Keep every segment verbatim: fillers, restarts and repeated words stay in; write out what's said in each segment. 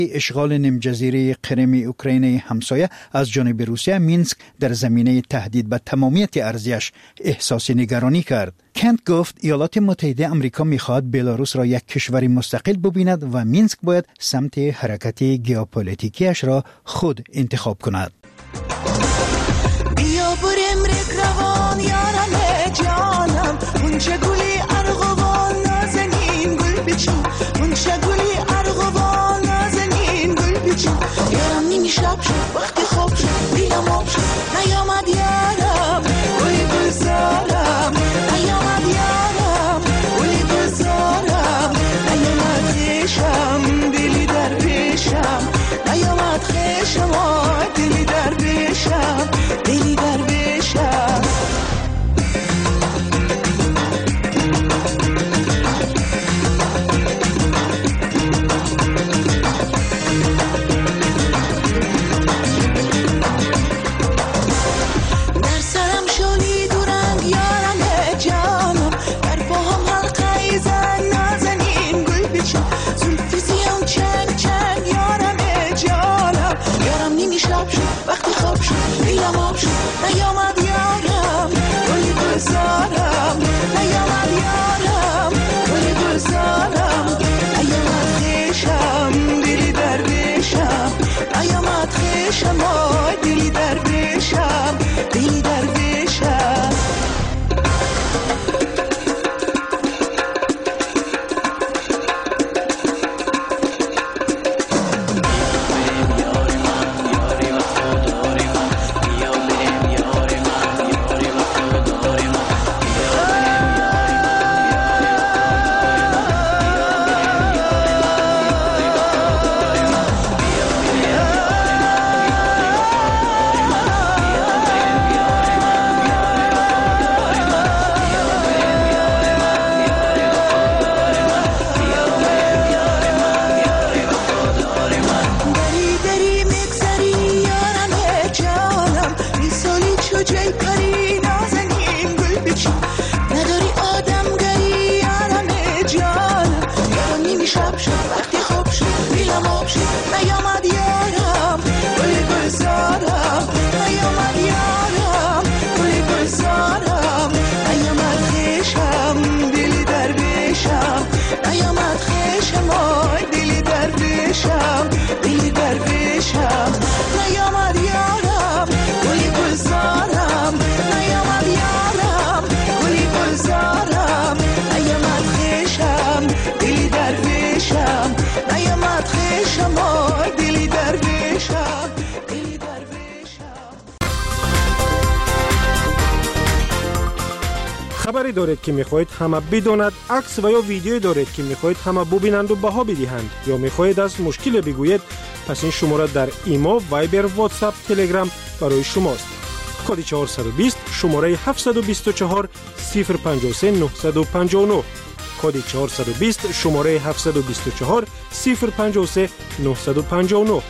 اشغال نیمجزیره کریم اوکراین همسایه از جانب روسیه، مینسک در زمینه تهدید به تمامیت ارضیش احساس نگرانی کرد. کنت گفت ایالات متحده آمریکا می‌خواهد بلاروس را یک کشور مستقل ببیند و مینسک باید سمت حرکت ژئوپلیتیکیش را خود انتخاب کند. بیا بریم رکروان یارم جانم، اونچه گلی ارغوان نازنین گل بچین، اونچه گلی ارغوان نازنین گل بچین. یارم نیمی شب شد وقتی خواب شد دیلم آب شد، نیامد یارم گلی گلزارم، نیامد یارم گلی گلزارم، نیامد خیشم دلی در پیشم، نیامد خیشم آی دلی در پیشم، دلی در پیشم. وقتی خواب شد دیلم آب شد، نیامد یارم گلی گلزارم، نیامد یارم گلی گلزارم، نیامد خیشم دلی در پیشم، نیامد خیشم آی دلی در پیشم، دلی در پیشم. خبری دارید که میخواهید همه بداند، عکس و یا ویدیویی دارید که میخواهید همه ببینند و بها بدهند، یا میخواهید از مشکل بگویید، پس این شماره در ایما، وایبر، واتساپ، تلگرام برای شماست. کد چهارصد و بیست شماره هفتصد و بیست و چهار صفر پنجاه و سه نهصد و پنجاه و نه. کد چهارصد و بیست شماره هفتصد و بیست و چهار صفر پنجاه و سه نهصد و پنجاه و نه.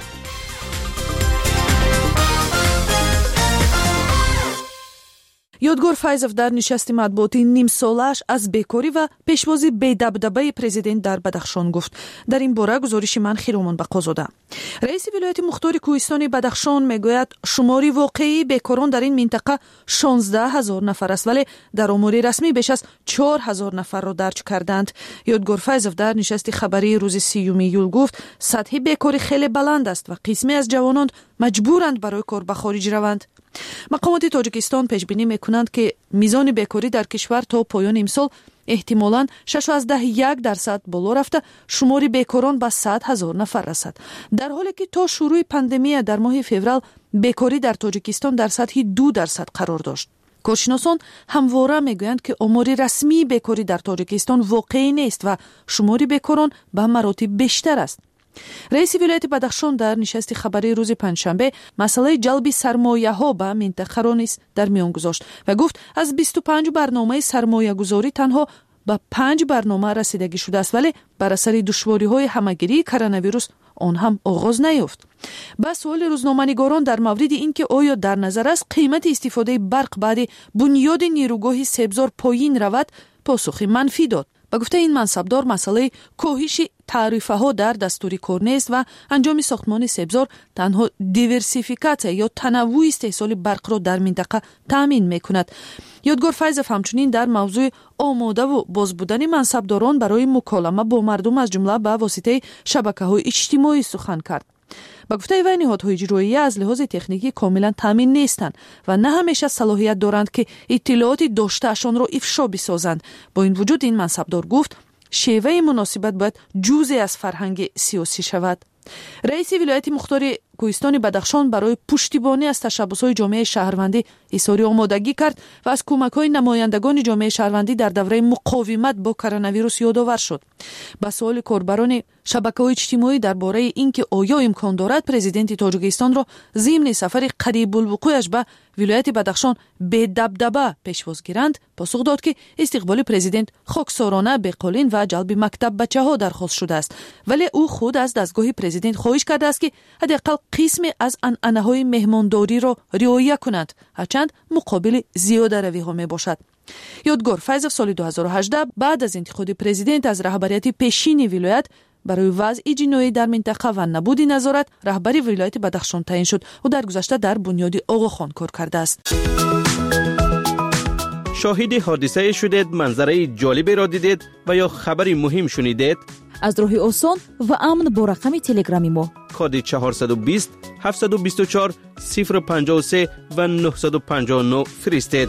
یادگار فایزов дар нишасти матбуотии нимсолааш аз бекорӣ ва пешвози бедабдабаи президент дар Бадахшон гуфт. дар ин бора гузориши ман Хиромон Бақозода. раиси вилояти мухтори Кӯҳистони Бадахшон мегӯяд шумори воқеии бекорон дар ин минтақа шонздаҳ ҳазор нафар аст, вале дар омори расмӣ беш аз чор ҳазор нафарро дарҷ карданд. Ёдгор Файзов дар нишасти хабарии рӯзи сиюми июл гуфт, сатҳи бекорӣ хеле баланд аст ва қисме аз ҷавонон маҷбуранд барои кор ба хориҷ раванд. мақомоти Тоҷикистон пешбинӣ мекунанд ки мизони бекорӣ дар кишвар то поёни имсол эҳтимолан шашоздаҳ и як дарсад боло рафта шумори бекорон ба сад ҳазор нафар расад, дар ҳоле ки то шурӯи пандемия дар моҳи феврал бекорӣ дар Тоҷикистон дар сатҳи ду дарсад қарор дошт. коршиносон ҳамвора мегӯянд ки омори расмии бекорӣ дар Тоҷикистон воқеӣ нест ва шумори бекорон ба маротиб бештар аст. раиси вилояти Бадахшон дар нишасти хабарии рӯзи панҷшанбе масъалаи ҷалби сармояҳо ба минтақаро низ дар миён гузошт ва гуфт аз бисту панҷ барномаи сармоягузорӣ танҳо ба панҷ барнома расидагӣ шудааст, вале бар асари душвориҳои ҳамагирии коронавирус он ҳам оғоз наёфт. ба суоли рӯзноманигорон дар мавриди ин ки оё дар назар аст қимати истифодаи барқ баъди бунёди нирӯгоҳи себзор поин равад, посухи манфӣ дод. ба гуфтаи ин мансабдор масъалаи коҳиши تعرفه‌ها در دستور کار نیست و انجام ساختمان سبزار تنها دیورسیفیکاسیون یا تنوع استحصال برق را در منطقه تامین می‌کند. یادگار فیضف همچنین در موضوع آماده و باز بودن منصبداران برای مکالمه با مردم از جمله به واسطه شبکه‌های اجتماعی سخن کرد. با گفته وی نهادهای اجرایی از لحاظ تکنیکی کاملا تامین نیستند و نه همیشه صلاحیت دارند که اطلاعات داشته‌شان را افشا بسازند. با این وجود این منصبدار گفت شیوه مناسبت باید جزئی از فرهنگ سیاسی شود. رئیس ولایت مختار کوهستان بدخشان برای پشتیبانی از تشبس‌های جامعه شهروندی اظهار آمادگی کرد و از کمک‌های نمایندگان جامعه شهروندی در دوره مقاومت با کرونا ویروس یادآور شد. به سوال کاربران شبکه‌های اجتماعی درباره اینکه آیا امکان دارد پرزیدنت تاجیکستان را ضمن سفر قریب الوقوعش به ولایت بدخشان به دبدبه پیشواز گیرند، پاسخ داد که استقبال پرزیدنت خاکسارانه به قالین و جلب مکتب بچه‌ها درخواست شده است، ولی او خود از دستگاه پرزیدنت خواهش کرده است که حداقل قسم از عنعنه‌های مهمانداری را رعایت کنند، هرچند مقابل زیاده روی‌ها میباشد. یادگار فیضف سال دو هزار و هجده بعد از انتخاب پرزیدنت از رهبریت پیشین ولایت برای وضع جنایی در منطقه و نبود نظارت رهبری ولایت بدخشان تعیین شد و در گذشته در بنیاد آقاخان کار کرده است. شاهد حادثه شدید، منظره جالبی را دیدید و یا خبری مهم شنیدید؟ از راه آسان و امن با رقم تلگرامی ما کد چهارصد و بیست هفتصد و بیست و چهار صفر پنجاه و سه و نهصد و پنجاه و نه فرستید.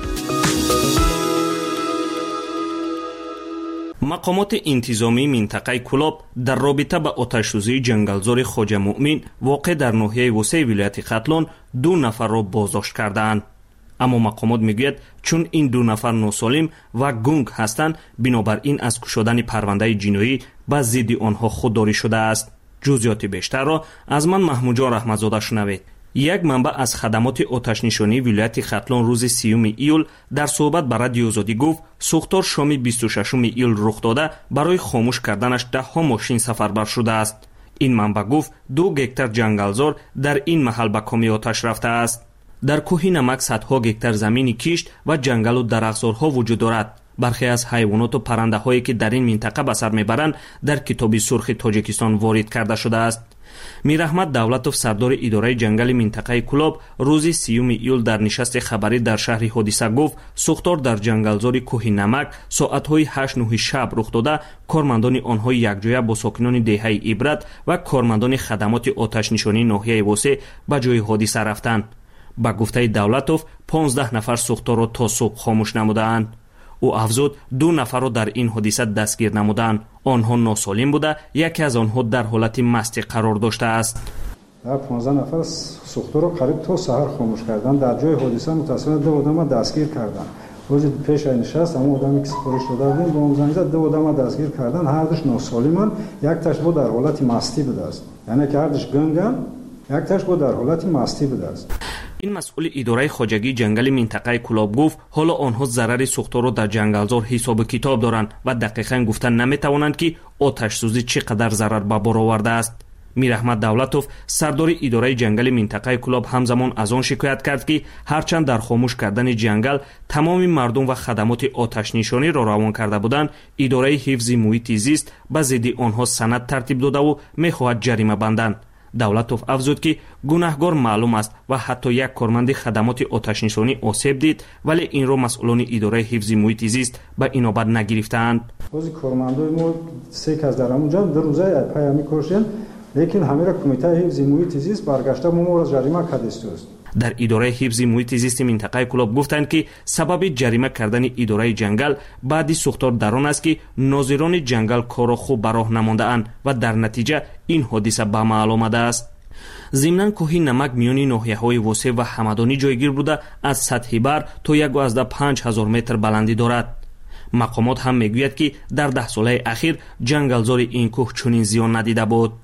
مقامات انتظامی منطقه کلاب در رابطه با آتش‌سوزی جنگلزار خواجه مؤمن واقع در ناحیه وسیع ولایت ختلان دو نفر را بازداشت کردند. اما مقامات میگوید چون این دو نفر ناسالم و گنگ هستند، بنابراین از کشادن پرونده جنایی به ضد آنها خودداری شده است. جزئیات بیشتر را از من محمود جان رحمتزاده شنوید. یک منبع از خدمات آتش نشانی ولایت ختلان روز سیوم ایول در صحبت با رادیو آزادی گفت سوختار شام بیست و ششم ایول رخ داده برای خاموش کردنش ده ها ماشین سفربر شده است. این منبع گفت دو گکتر جنگلزار در این محل به کامی آتش رفته است. در کوه نمک صدها گکتر زمین کشت و جنگل و درختزارها وجود دارد. برخی از حیوانات و پرنده هایی که در این منطقه به سر میبرند در کتاب سرخ تاجیکستان وارد کرده شده است. میر احمد دولتوف سردار اداره جنگل منطقه کلاب روز سیوم ایول در نشست خبری در شهر حادثه گفت سوختار در جنگلزار کوه نمک ساعت‌های هشت نه شب رخ داده. کارمندان آنها یکجایه با ساکنان دهه عبرت و کارمندان خدمات آتش نشانی ناحیه وسیع به جای حادثه رفتند. با گفته دولتوف پانزده نفر سوختار را تا صبح خاموش نمودند. او افزود دو نفر را در این حادثه دستگیر نمودند. آنها ناسالم بوده، یکی از آنها در حالت مستی قرار داشته است. در پانزده نفر سوختار را قریب تا سحر خاموش کردند. در جای حادثه متأسفانه دو آدم دستگیر کردند. روز پیش نشست اما آدمی که سفارش داده بودیم با اون زنگ زد، دو آدم دستگیر کردند. هر دوش ناسالمند، یک تاش بود در حالت مستی بوده است. یعنی که هر دوش گنگن، یک تاش بود در حالت مستی بوده است. این مسئول اداره خواجگی جنگل منطقه کلاب گفت حالا آنها ضرر سوختار را در جنگلزار حساب کتاب دارند و دقیقاً گفتن نمیتوانند که آتش سوزی چقدر ضرر به بار آورده است. میر احمد دولتوف سردار اداره جنگل منطقه کلاب همزمان از آن شکایت کرد که هرچند در خاموش کردن جنگل تمام مردم و خدمات آتش نشانی را روان کرده بودند، اداره حفظ محیط زیست به ضد آنها سند ترتیب داده و میخواهد جریمه بندند. دولتوف افزود که گناهکار معلوم است و حتی یک کارمند خدمات آتش نشانی آسیب دید، ولی این را مسئولان اداره حفظ محیط زیست به اینابت نگرفتند. بعضی کارمندای ما سه کس در همونجا در روزای پیامی کشتن، لیکن همه را کمیته حفظ محیط زیست برگشته ما را جریمه کرده است. در اداره حفظ محیط زیست منطقه کلاب گفتند که سبب جریمه کردن اداره جنگل بعدی سوختار در آن است که ناظران جنگل کار خوب به راه نمانده اند و در نتیجه این حادثه به عمل آمده است. ضمناً کوه نمک میان ناحیه‌های وسیع و همدانی جایگیر بوده از سطح بر تا یک و پنج هزار متر بلندی دارد. مقامات هم میگوید که در ده ساله اخیر جنگلزار این کوه چنین زیان ندیده بود.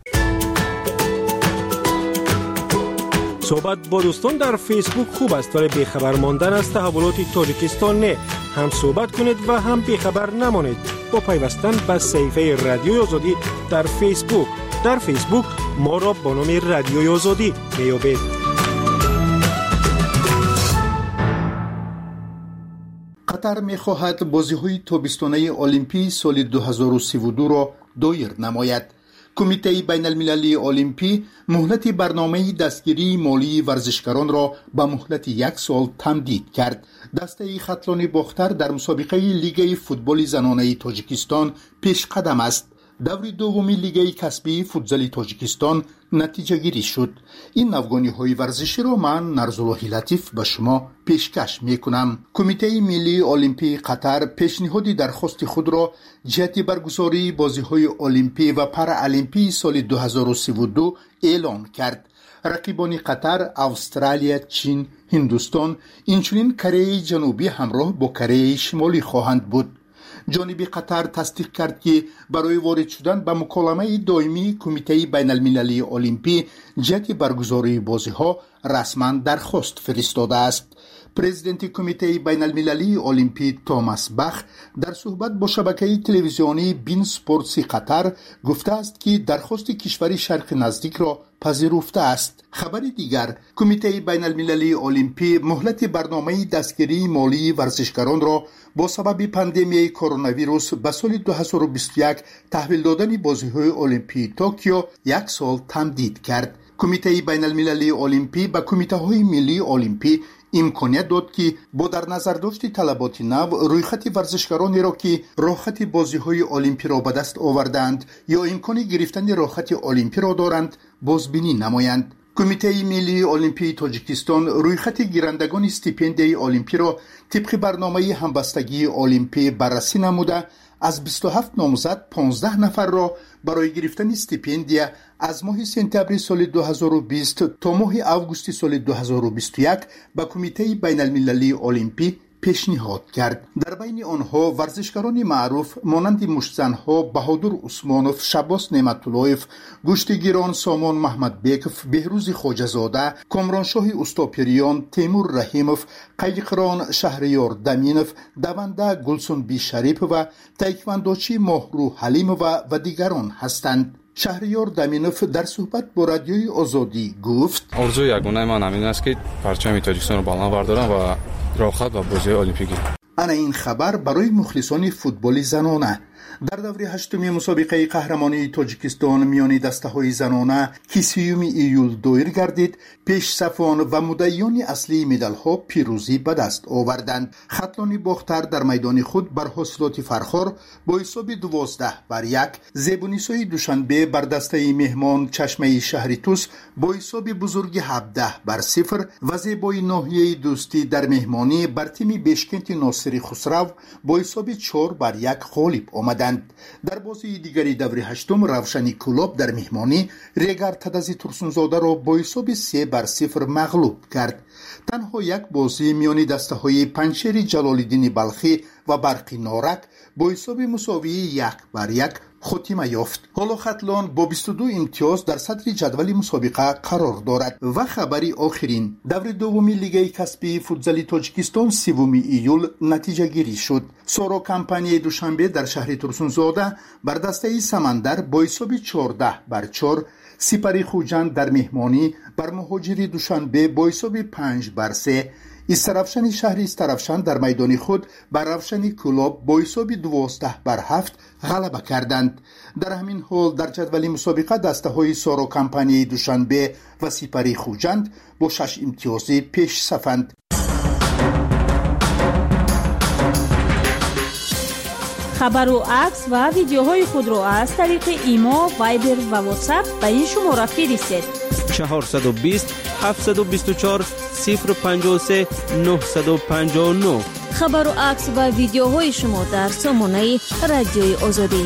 صحبت با دوستان در فیسبوک خوب است، ولی بیخبر ماندن از تحولات تاجیکستان نه. هم صحبت کنید و هم بیخبر نمانید با پیوستن به صفحه رادیوی آزادی در فیسبوک. در فیسبوک ما را با نام رادیوی آزادی میابید. قطر میخواهد بازی‌های تابستانه المپی سال دو هزار و سی و دو را دایر نماید. کمیته بین المللی المپی مهلت برنامه دستگیری مالی ورزشکاران را به مهلت یک سال تمدید کرد. دسته خطلان باختر در مسابقه لیگ فوتبال زنانه تاجیکستان پیش قدم است. دور دومی لیگ کسبی فوتزال تاجیکستان نتیجه گیری شد. این نوگانی های ورزشی را من نرزالله لطیف به شما پیشکش می کنم. کمیته ملی المپی قطر پیشنهاد درخواست خود را جهت برگزاری بازی های المپی و پارالمپی سال دو هزار و سی و دو اعلان کرد. رقیبان قطر، استرالیا، چین، هندوستان، اینچنین کره جنوبی همراه با کره شمالی خواهند بود. جانب قطر تصدیق کرد که برای وارد شدن به مکالمه دائمی کمیته بین المللی المپی جهت برگزاری بازی ها رسما درخواست فرستاده است. پرزیدنت کمیته بین المللی المپی توماس باخ در صحبت با شبکه تلویزیونی بین سپورتس قطر گفته است که درخواست کشور شرق نزدیک را پذیرفته است. خبر دیگر، کمیته بین المللی المپی مهلت برنامه دستگیری مالی ورزشکاران را با سبب پاندمی کرونا ویروس به سال دو هزار و بیست و یک تحویل دادن بازی‌های المپی توکیو یک سال تمدید کرد. کمیته بین المللی المپی به کمیته های ملی المپی امکانیت داد که با در نظر داشت طلبات نو رویخط ورزشکارانی را که راحت بازی های المپی را به دست آوردند یا امکان گرفتن راحت المپی را دارند بازبینی نمایند. کمیته ملی المپی تاجیکستان رویخط گیرندگان استیپندیای المپی را طبق برنامه همبستگی المپی بررسی نموده از بیست و هفت نامزد پانزده نفر را برای گرفتن استیپندیا از ماه سپتامبر سال دو هزار و بیست تا ماه آگوست سال دو هزار و بیست و یک به کمیته بین المللی المپی پیشنهاد کرد. در بین آنها ورزشکاران معروف مانند مشتزنها بهادر عثمانوف، شباس نعمت‌اللهیف، گشتگیران سامان محمد بیکف، بهروز خواجه‌زاده، کامرانشاه استاپریان، تیمور رحیموف، قیقران شهریار دمینوف، دونده گلسون بی شریف و تایکواندوچی ماهرو حلیموف و دیگران هستند. شهریار دمینوف در صحبت با رادیوی آزادی گفت: آرزوی یگانه من همین است که پرچم تاجیکستان را بالا بردارم و راحت و بازی المپیک. انا این خبر برای مخلصان فوتبال زنانه. در دوره هشتمی مسابقه قهرمانی تاجیکستان میان دسته‌های زنانه که سیوم ایول دایر گردید، پیش صفان و مدعیان اصلی مدال‌ها پیروزی به دست آوردند. خطلان باختر در میدان خود بر حاصلات فرخار با حساب دوازده بر یک، زیبونیسای دوشنبه بر دسته مهمان چشمه شهری توس با حساب بزرگ هفده بر صفر و زیبای ناحیه دوستی در مهمانی بر تیم بشکند ناصری خسرو با حساب چهار بر یک غالب آمدند. در بازی دیگری دور هشتم روشنی کلوب در مهمانی ریگر تدزی ترسونزاده را با حساب سه بر صفر مغلوب کرد. تنها یک بازی میان دسته های پنچری جلالالدین بلخی و برقی نارک با حساب مساوی یک بر یک خاتمه یافت. حالا خطلان با بیست و دو امتیاز در صدر جدول مسابقه قرار دارد. و خبری آخرین، دور دومی لیگ کسبی فوتزال تاجیکستان سوم ایول نتیجه گیری شد. سورا کمپانی دوشنبه در شهر ترسونزاده بر دسته سمندر با حساب چهارده بر چهار، سپری خوجند در مهمانی بر مهاجری دوشنبه با حساب پنج بر سه، استرافشن شهری استرافشن در میدان خود بر روشنی کلوب با حساب دوازده بر هفت غلبه کردند. در همین حال در جدول مسابقه دسته های سارو کمپانی دوشنبه و سپری خوجند با شش امتیازی پیش صفند. خبر و عکس و ویدیوهای خود را از طریق ایما، وایبر و واتساپ به این شماره فرستید: چهارصد و بیست هفتصد و بیست و چهار صفر پنجاه و سه نهصد و پنجاه و نه. خبر و عکس و ویدیوهای شما در سامانه رادیوی آزادی.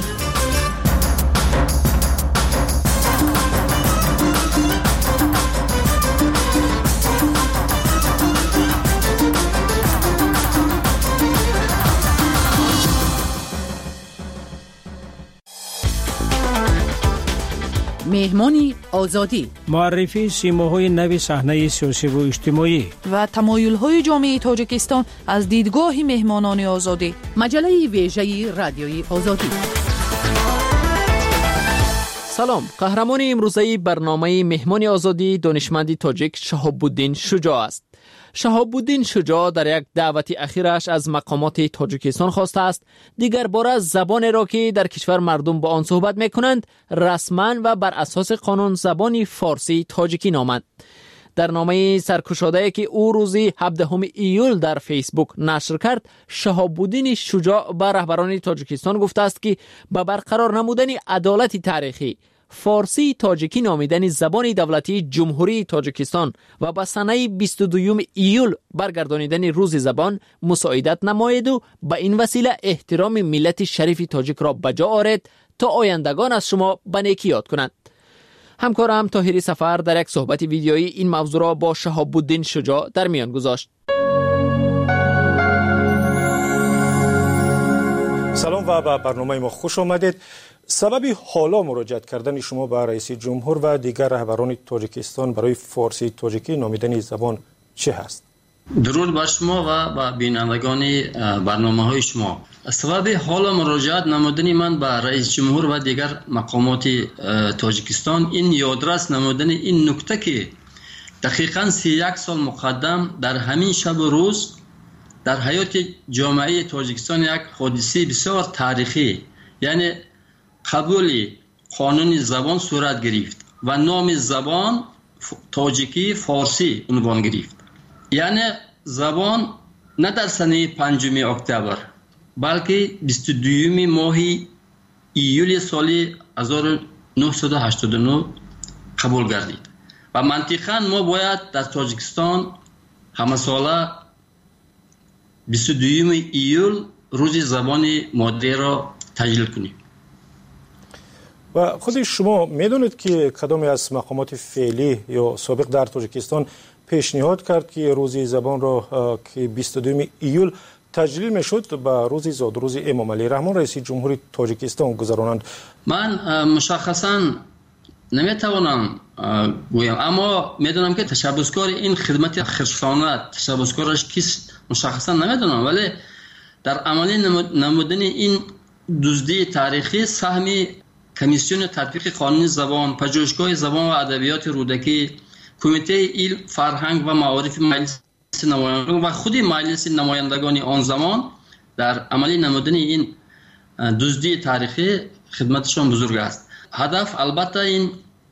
مهمانی آزادی، معرفی سیماهای نوی صحنه سیاسی و اجتماعی و تمایل‌های جامعه تاجیکستان از دیدگاه مهمانان آزادی. مجله ویژه رادیوی آزادی. سلام، قهرمان امروزه برنامه مهمان آزادی دانشمند تاجیک شهاب الدین شجاع است. شهاب الدین شجاع در یک دعوت اخیرش از مقامات تاجیکستان خواسته است دیگر باره زبان را که در کشور مردم با آن صحبت میکنند رسما و بر اساس قانون زبان فارسی تاجیکی نامند. در نامه سرکشاده که او روزی هفدهم ایول در فیسبوک نشر کرد، شهاب الدین شجاع به رهبران تاجیکستان گفته است که به برقرار نمودن عدالت تاریخی فارسی تاجیکی نامیدن زبان دولتی جمهوری تاجیکستان و به سنه بیست و دوم ایول برگردانیدن روز زبان مساعدت نماید و به این وسیله احترام ملت شریف تاجیک را بجا آورد تا آیندگان از شما به نیکی یاد کنند. همکارم طاهری سفر در یک صحبت ویدیویی این موضوع را با شهاب الدین شجاع در میان گذاشت. سلام و به برنامه ما خوش آمدید. سبب حالا مراجعت کردن شما به رئیس جمهور و دیگر رهبران تاجیکستان برای فارسی تاجیکی نامیدن زبان چه هست؟ درود بر شما و به بینندگان برنامه های شما. سبب حالا مراجعت نمودن من به رئیس جمهور و دیگر مقامات تاجیکستان این یادرس نمودن این نکته که دقیقاً سی یک سال مقدم در همین شب و روز در حیات جامعه تاجیکستان یک حادثه بسیار تاریخی یعنی قبول قانون زبان صورت گرفت و نام زبان تاجیکی فارسی عنوان گرفت. یعنی زبان نه در سنه پنجم اکتبر بلکه بیست و دوم ماه ایول سال هزار و نهصد و هشتاد و نه قبول گردید و منطقاً ما باید در تاجیکستان همه ساله بیست و دوم ایول روز زبان مادری را تجلیل کنیم. و خود شما میدونید که کدام از مقامات فعلی یا سابق در تاجیکستان پیشنهاد کرد که روز زبان را که بیست و دوم ایول تجلیل میشد به روز زاد روز امام علی رحمان رئیس جمهوری تاجیکستان گذرانند؟ من مشخصا نمیتوانم گویم، اما میدونم که تشبسکار این خدمت خرسانه تشبسکارش کیست مشخصا نمیدونم، ولی در عملی نمودن این دزدی تاریخی سهم کمیسیون تطبیق قانون زبان، پژوهشگاه زبان و ادبیات رودکی، کمیته علم، فرهنگ و معارف مجلس نمایندگان و خود مجلس نمایندگان آن زمان در عملی نمودن این دزدی تاریخی خدمتشان بزرگ است. هدف البته این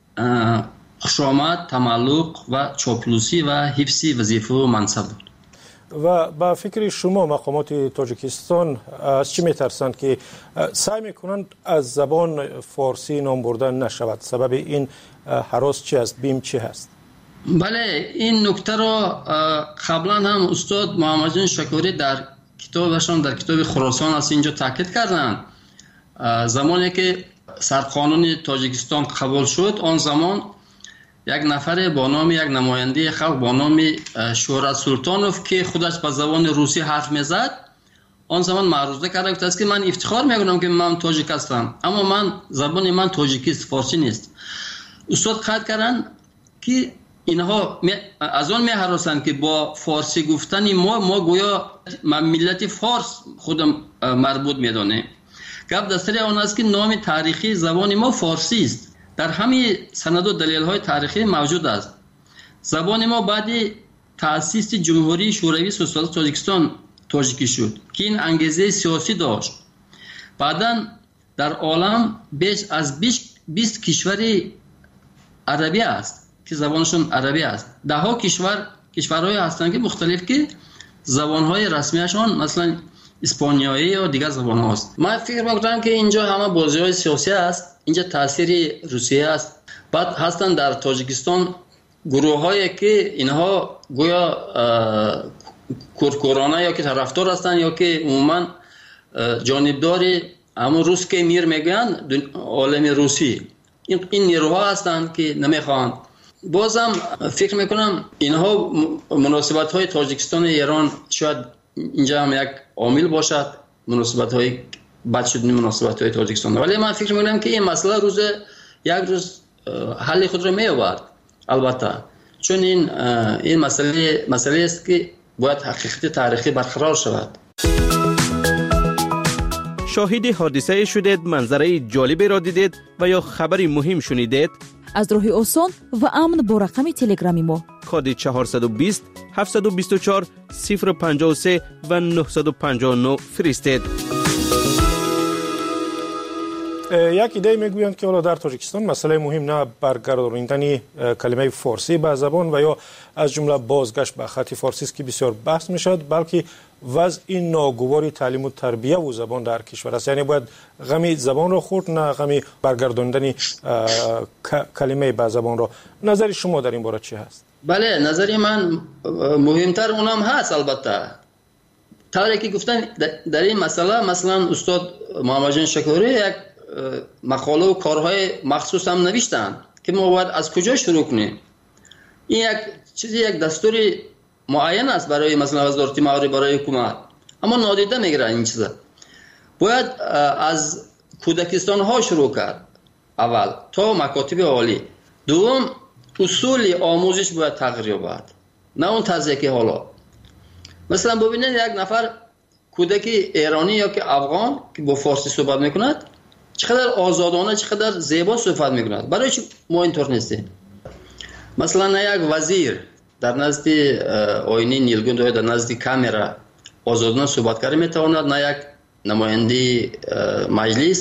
خوشامد، تملق و چاپلوسی و حفظ وظیفه و منصب بود. و با فکر شما مقامات تاجیکستان از چی میترسند که سعی میکنند از زبان فارسی نام بردن نشود؟ سبب این هراس چی است؟ بیم چی هست؟ بله، این نکته را قبلا هم استاد محمد جان شکوری در کتابشان در کتاب خراسان از اینجا تاکید کردند. زمانی که سرقانون تاجیکستان قبول شد، آن زمان یک نفر با نام یک نماینده خلق با نام شهرت سلطانوف که خودش به زبان روسی حرف میزد، آن زمان معروضه کرده بود که من افتخار میکنم که من تاجیک هستم، اما من زبان من تاجیکی است، فارسی نیست. استاد قید کردن که اینها از آن میهراسند که با فارسی گفتن ما ما گویا ملت فارس خودم مربوط میدانه. گپ در سر آن است که نام تاریخی زبان ما فارسی است. در همین سند و دلیل های تاریخی موجود است. زبان ما بعد تأسیس جمهوری شوروی سوسیالیست تاجیکستان تاجیکی شد که این انگیزه سیاسی داشت. بعداً در عالم بیش از بیست کشور عربی است که زبانشون عربی است. ده ها کشور کشورهای هستند که مختلف که زبانهای رسمیشان مثلا اسپانیایی یا دیگر زبان هاست. من فکر میکنم که اینجا همه بازی های سیاسی است. اینجا تاثیر روسیه است. بعد هستند در تاجیکستان گروه هایی که اینها گویا کورکورانه یا که طرفدار هستند یا که عموما جانبدار همون روس که میر میگن عالم روسی. این این نیروها هستند که نمیخوان. بازم فکر میکنم اینها مناسبت های تاجیکستان ایران شاید اینجا هم یک عامل باشد، مناسبت های بد شدن مناسبت های تاجیکستان، ولی من فکر میکنم که این مسئله روز یک روز حل خود را مییابد. البته چون این این مسئله مسئله است که باید حقیقت تاریخی برقرار شود. شاهد حادثه شدید، منظره جالبی را دیدید و یا خبری مهم شنیدید؟ аз роҳи осон ва амн бо рақами телеграми мо коди чаҳорсаду бист ҳафтсаду бисту чор сифр панҷоҳу се ва нӯҳсаду панҷоҳу нӯ фиристед. як идея мегӯянд ки ҳоло дар тоҷикистон масъалаи муҳим на баргардониндани калимаи форсӣ ба забон ва ё аз ҷумла бозгашт ба хати форсист ки бисёр баҳс мешавад, балки вазъи ногувори таълиму тарбияву забон дар кишвар аст. яъне бояд ғами забонро хӯрд, на ғами баргардониндани калимаи ба забонро. назари шумо дар ин бора чӣ ҳаст? бале, назари ман муҳимтар онам ҳаст. албатта тавре ки гуфтам дар ин масъала, маслан устод муҳаммадҷон шакурӣ як мақолау корҳои махсус ҳам навиштанд ки мо бояд аз куҷо шурӯъ кунем. ин як чизи як дастури муайян аст барои масалан вазорати маъмурӣ, барои ҳукумат, аммо нодида мегиранд ин чиза. бояд аз кӯдакистонҳо шурӯъ кард аввал то макотиби олӣ. дуввум, усули омӯзиш бояд тағйир ёбад, на он тарзе ки ҳоло. масалан бубинед як нафар кӯдаки эронӣ ё ки афғон ки бо форсӣ суҳбат мекунад, چه قدر آزادانه، چه قدر زیبا صحبت میکنند. برای چی ما اینطور نیستیم؟ مثلا یک وزیر در نزد آینه نیلگون یا در نزد کامرا آزادانه صحبت کردن میتواند، نه یک نماینده مجلس.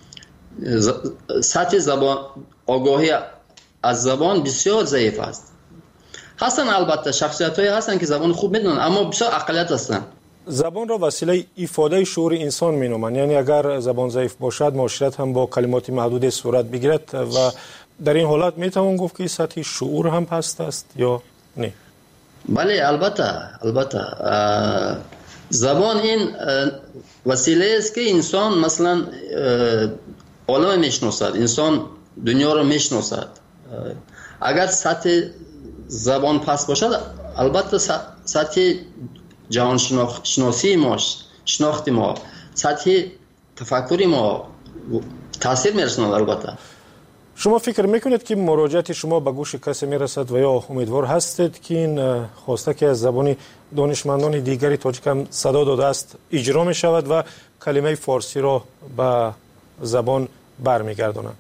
سطح زبان آگاهی از زبان بسیار ضعیف است. هستن البته شخصیت‌هایی هستن که زبان خوب میدونن، اما بسیار اقلیت هستن. زبان را وسیله ایفاده شعور انسان مینامند. یعنی اگر زبان ضعیف باشد، معاشرت هم با کلمات محدود صورت بگیرد و در این حالت میتوان گفت که سطح شعور هم پست است یا نه؟ بله، البته البته زبان این وسیله است که انسان مثلا عالم میشناسد، انسان دنیا را میشناسد. اگر سطح زبان پست باشد، البته سطح جهان شناسی ما، شناخت ما، سطح تفکری ما تاثیر میرساند. البته شما فکر میکنید که مراجعت شما به گوش کسی میرسد و یا امیدوار هستید که این خواسته که از زبان دانشمندان دیگری تاجیک هم صدا داده است اجرا می شود و کلمه فارسی را به زبان برمیگردانند؟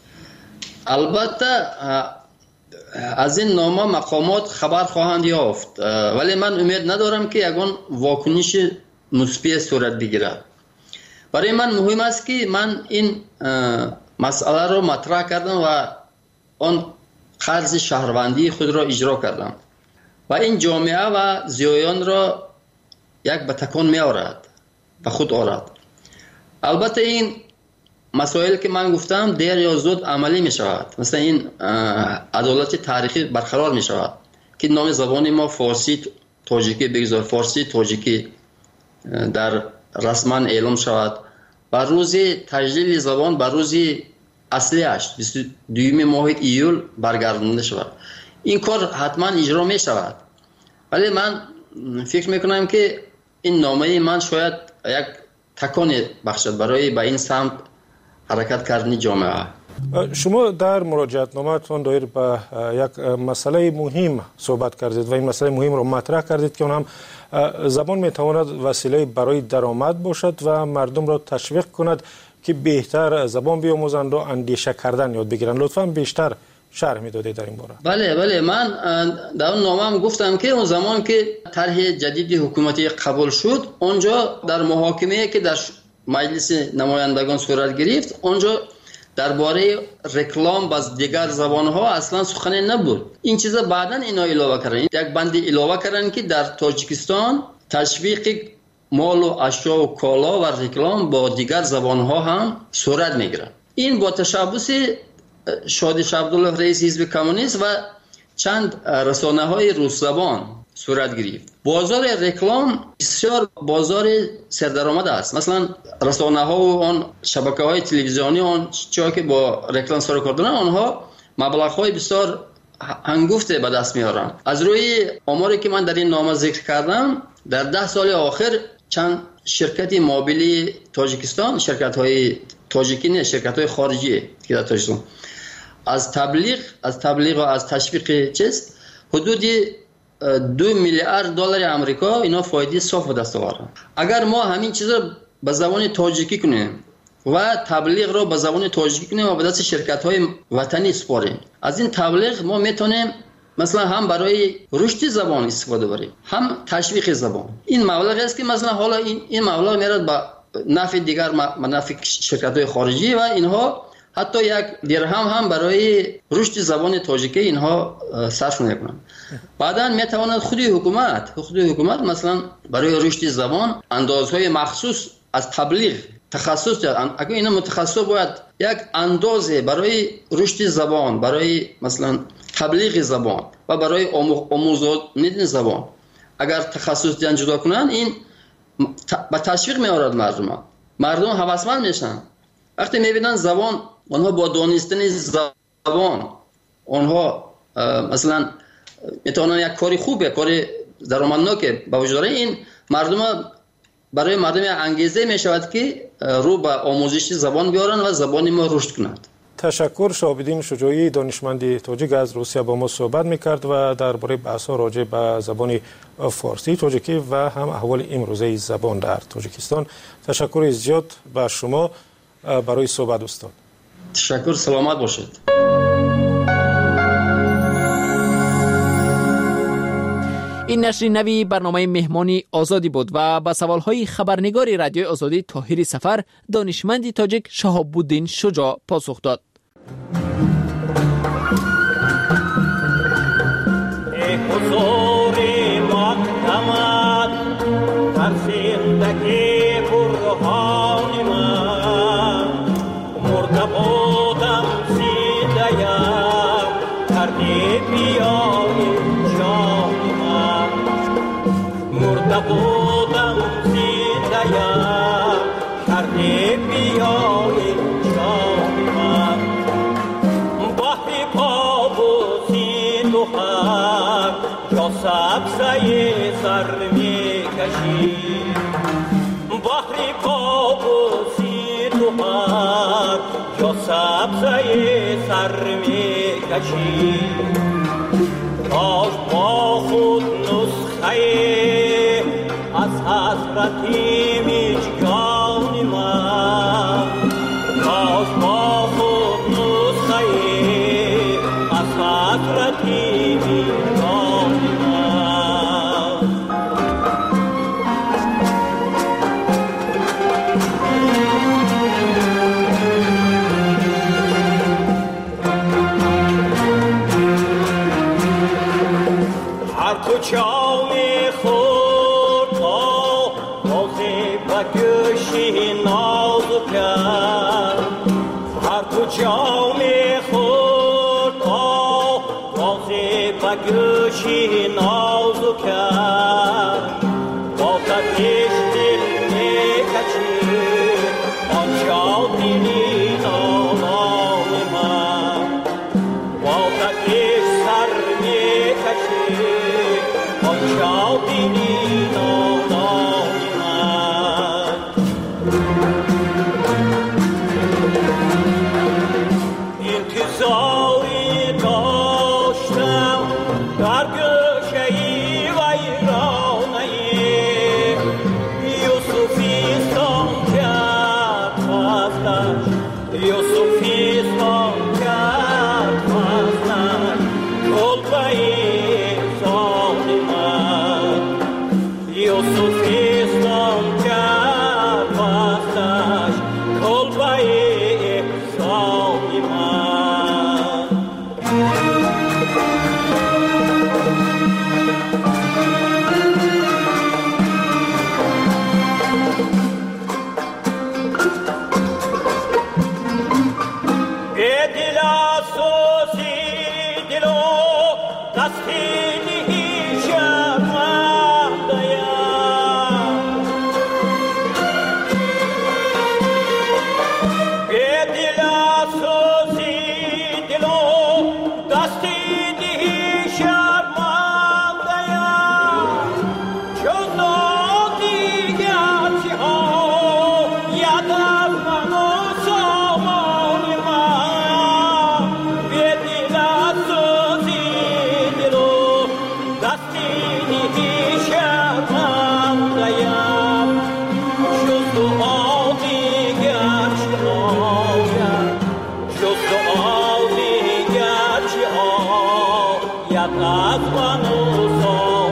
البته از این نامه مقامات خبر خواهند یافت، ولی من امید ندارم که یگان واکنش مثبت صورت بگیرد. برای من مهم است که من این مسئله را مطرح کردم و آن قرض شهروندی خود را اجرا کردم و این جامعه و زیایان را یک به تکان می آورد، به خود آورد. البته این مسائل که من گفتم دیر یا زود عملی می شود. مثلا این عدالت تاریخی برقرار می شود که نام زبان ما فارسی تاجیکی بگذار، فارسی تاجیکی در رسما اعلام شود و روز تجلیل زبان به روز اصلیش بیست و دوم ماه ایول برگردانده شود. این کار حتما اجرا می شود، ولی من فکر می کنم که این نامه من شاید یک تکان بخشد برای به این سمت حرکت کردن جامعه. شما در مراجعت نامه‌تان دایر به یک مسئله مهم صحبت کردید و این مسئله مهم را مطرح کردید که اون هم زبان میتواند وسیله برای درآمد باشد و مردم را تشویق کند که بهتر زبان بیاموزند و اندیشه کردن یاد بگیرند. لطفاً بیشتر شرح میدادید در این باره. بله بله، من در اون نامه‌ام گفتم که اون زمان که طرح جدید حکومتی قبول شد، اونجا در محاکمه‌ای که در مجلس نمایندگان صورت گرفت، اونجا درباره رکلام با دیگر زبان‌ها اصلا سخنی نبود. این چیزا بعداً اینا علاوه کردن، یک بند علاوه کردن که در تاجیکستان تشویق مال و اشیا و کالا و رکلام با دیگر زبان‌ها هم صورت میگیرد. این با تشبث شادی عبدالله رئیس حزب کمونیست و چند رسانه‌های روس زبان صورت گرفت. بازار رکلام بسیار بازار سردرآمد است. مثلا رسانه‌ها و آن شبکه‌های تلویزیونی آن چیزی که با رکلام سر کار دارن، آنها مبلغ‌های بسیار هنگفته به دست میارن. از روی آماری که من در این نامه ذکر کردم، در ده سال آخر چند شرکت موبیلی تاجیکستان، شرکت‌های تاجیکی نه، شرکت‌های خارجی که در تاجیکستان از تبلیغ از تبلیغ و از تشویق چیز حدود دو میلیارد دلار آمریکا اینا فایده صاف به دست آورد. اگر ما همین چیزا به زبان تاجیکی کنیم و تبلیغ رو به زبان تاجیکی کنیم و به دست شرکت‌های وطنی سپاریم. از این تبلیغ ما میتونیم مثلا هم برای رشد زبان استفاده بریم، هم تشویق زبان. این مبلغ است که مثلا حالا این این مبلغ میرد به نفع دیگر نفع شرکت‌های خارجی و اینها حتی یک درهم هم برای رشد زبان تاجیکی اینها صرف نمی‌کنن. بعداً میتواند خودی حکومت خودی حکومت مثلا برای رشد زبان اندازهای مخصوص از تبلیغ تخصص دارن. اگه اینا متخصص باید یک اندازه برای رشد زبان، برای مثلا تبلیغ زبان و برای آموزاندن زبان اگر تخصص دیان جدا کنن، این با تشویق میارد مردم. مردم هوسمند میشن وقتی میبینن زبان، آنها با دانستن زبان آنها مثلا میتونن یک کاری خوبه، کاری درآمدناک به وجود داره. این مردم برای مردم انگیزه می شود که رو به آموزش زبان بیارن و زبان ما رشد کند. تشکر. شهاب‌الدین شجاعی دانشمند تاجیک از روسیه با ما صحبت میکرد و درباره بحث‌ها راجع به زبان فارسی تاجیکی و هم احوال امروزه زبان در تاجیکستان. تشکر زیاد به شما برای صحبت استاد. تشکر، سلامت باشید. این نشر نوی برنامه مهمانی آزادی بود و با سوالهای خبرنگار رادیوی آزادی طاهر سفر دانشمند تاجیک شهاب‌الدین شجاع پاسخ داد. ای حضور مقدمت در زندگی برهان من، مرده بودم زنده‌ام کردی بیای جان من، مرده بودم زنده‌ام کردی بیای جان من، بحر پابوسی تو هر جا سبزه سر می کشی، بحر پابوسی تو هر جا سبزه سر می کشی، کاش با خود نسخه از حضرتی میجگان من، کاش با خود نسخه از حضرتی میجگان من. هر کجا میخورد بازی با گوشی نازکم، هر کجا میخورد بازی با گوشی نازکم، با تدیش دل میکشید آنجا دلی نالان من، با تدیش سر میکشید آنجا دلی نالان من. انتظاری داشتم در گوشه‌ای ویرانه یوسفیستان کرد فضلش، یوسفیستان کرد فضلش کلبه ظالمت، یوسفیستان کرد فضلش کلبه ظالمت. از من و